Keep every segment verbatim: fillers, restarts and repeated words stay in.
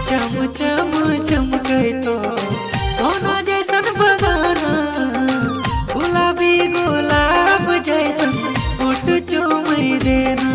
चम चम चमकै तो सोना जैसन बगाना, गुलाबी गुलाब जैसन होठ चूमै देना।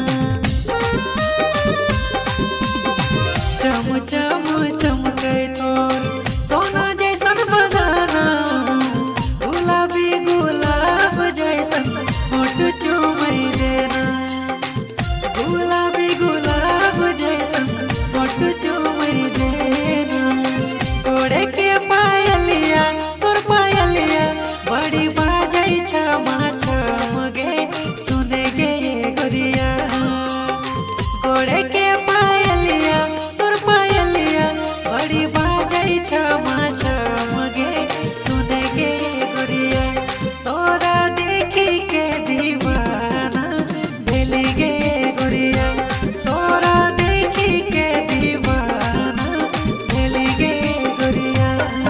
चम चम चमकै तो सोना जैसन बगाना, गुलाबी गुलाब जैसन होठ चूमै देना। गुलाबी गुलाब जैसन होठ चूमै देना। गोड़े के पायलिया तोर पायलिया बड़ी बाजै छमा छम गे, सुने गे गोरिया। गोड़े के पायलिया तोर पायलिया बड़ी बाजै छमा छम गे, सुने गे गोरिया। तोरा देखी के दीवाना भेली गे गोरिया, तोरा देखी के दीवाना भेली गे गोरिया।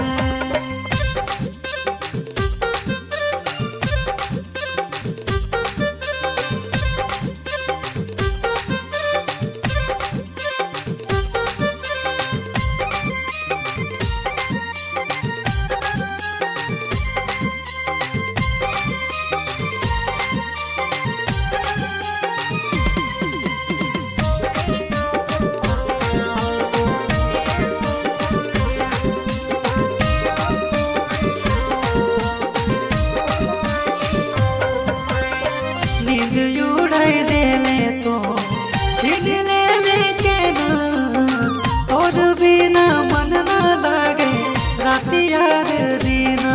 नींद उड़ाई देले तो छीन लेले चैना, और बिना मन न लागे रातिया रे दीना।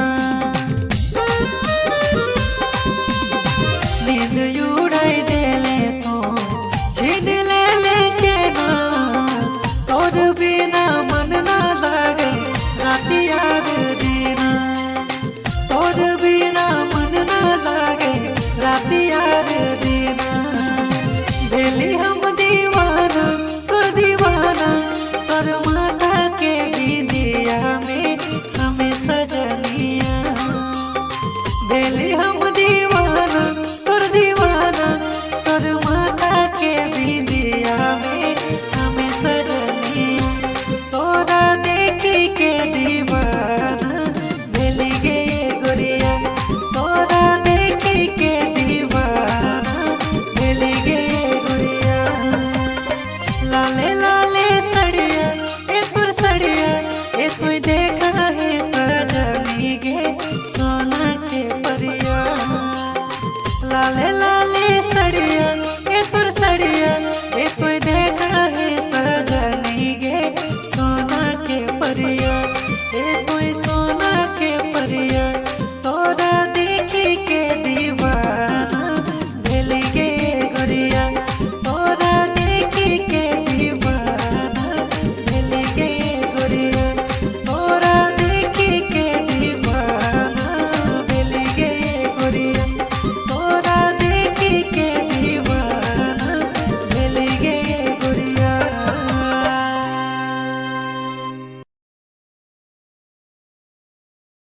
नींद उड़ाई देले तो छीन लेले चैना, और बिना